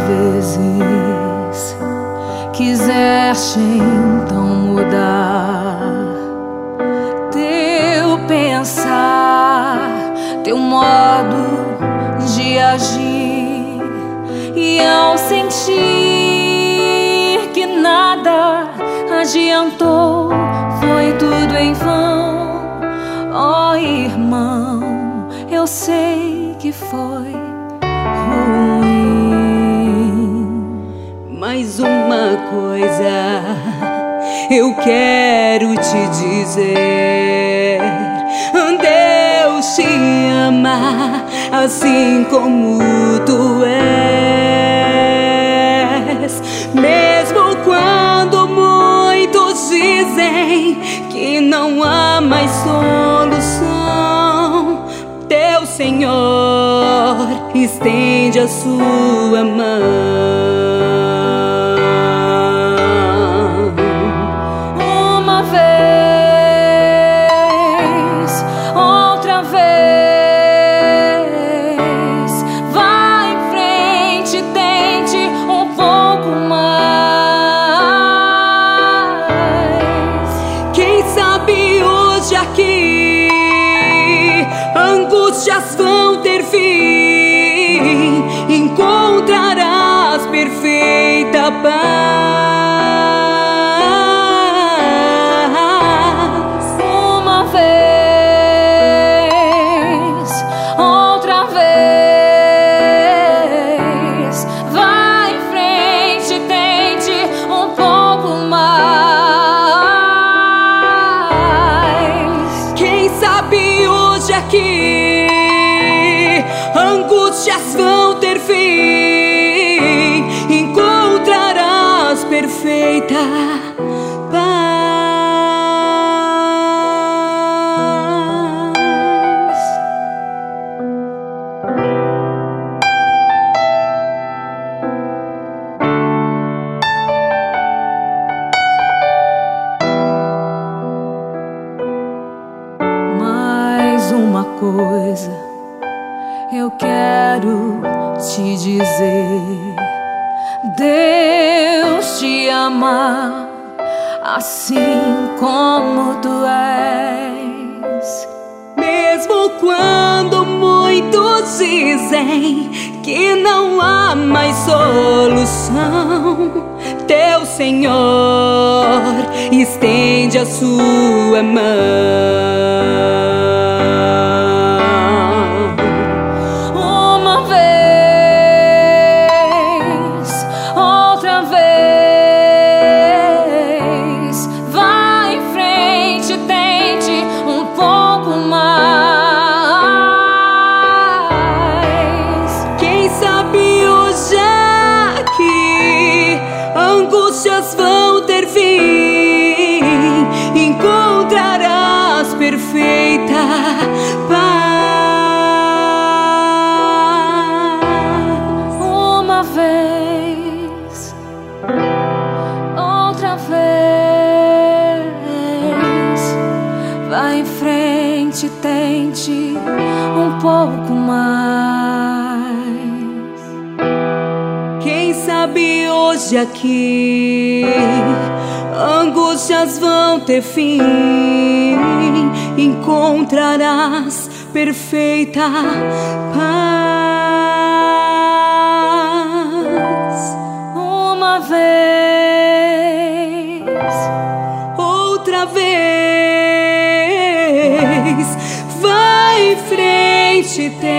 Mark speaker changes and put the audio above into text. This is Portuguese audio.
Speaker 1: vezes quiseste então mudar teu pensar, teu modo de agir, e ao sentir que nada adiantou, foi tudo em vão. Oh, irmão, eu sei que foi ruim.
Speaker 2: Mas uma coisa eu quero te dizer: Deus te ama assim como tu és. Mesmo quando muitos dizem que não há mais solução, teu Senhor estende a sua mão.
Speaker 1: Uma vez, outra vez, vai em frente, tente um pouco mais.
Speaker 2: Quem sabe hoje aqui angústias vão ter fim, encontrarás perfeita paz.
Speaker 1: Uma vez, outra vez, vai em frente, tente um pouco mais.
Speaker 2: Quem sabe hoje aqui angústias vão ter fim, encontrarás perfeita paz.
Speaker 1: Mais uma coisa eu quero te dizer: Deus te ama assim como tu és.
Speaker 2: Mesmo quando muitos dizem que não há mais solução, teu Senhor estende a sua mão.
Speaker 1: Uma vez, outra vez, vai em frente, tente um pouco mais.
Speaker 2: Quem sabe hoje aqui angústias vão ter fim, encontrarás perfeita paz.
Speaker 1: Uma vez, outra vez, vai em frente, tente um pouco mais.
Speaker 2: Quem sabe hoje aqui angústias vão ter fim, encontrarás perfeita paz.
Speaker 1: Uma vez,
Speaker 2: Outra vez, vai em frente,